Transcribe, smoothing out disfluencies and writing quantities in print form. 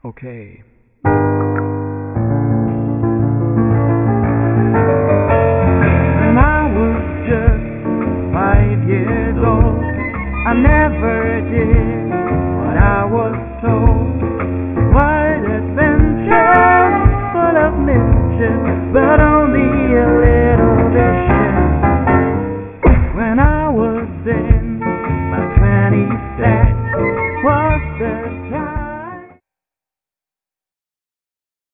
Okay. When I was just 5 years old, I never did what I was told. What adventure, full of mischief, but only a little bit scared. When I was in